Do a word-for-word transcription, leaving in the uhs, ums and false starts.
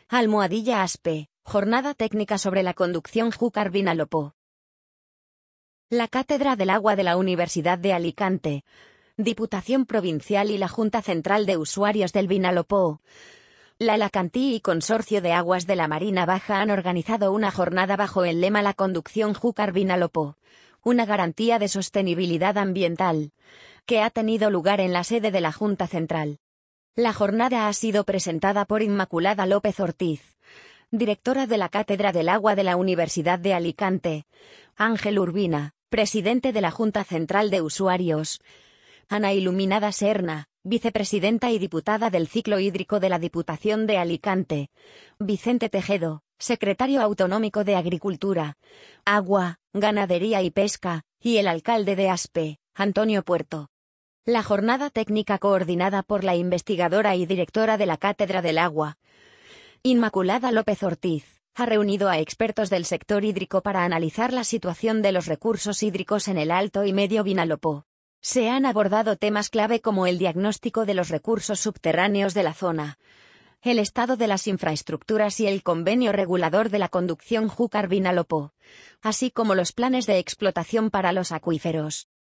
Almohadilla Aspe, Jornada técnica sobre la conducción Júcar-Vinalopó. La Cátedra del Agua de la Universidad de Alicante, Diputación Provincial y la Junta Central de Usuarios del Vinalopó, la Alacantí y Consorcio de Aguas de la Marina Baja han organizado una jornada bajo el lema La conducción Júcar-Vinalopó, una garantía de sostenibilidad ambiental, que ha tenido lugar en la sede de la Junta Central. La jornada ha sido presentada por Inmaculada López Ortiz, directora de la Cátedra del Agua de la Universidad de Alicante, Ángel Urbina, presidente de la Junta Central de Usuarios, Ana Iluminada Serna, vicepresidenta y diputada del Ciclo Hídrico de la Diputación de Alicante, Vicente Tejedo, secretario autonómico de Agricultura, Agua, Ganadería y Pesca, y el alcalde de Aspe, Antonio Puerto. La jornada técnica coordinada por la investigadora y directora de la Cátedra del Agua, Inmaculada López Ortiz, ha reunido a expertos del sector hídrico para analizar la situación de los recursos hídricos en el Alto y Medio Vinalopó. Se han abordado temas clave como el diagnóstico de los recursos subterráneos de la zona, el estado de las infraestructuras y el convenio regulador de la conducción Júcar-Vinalopó, así como los planes de explotación para los acuíferos.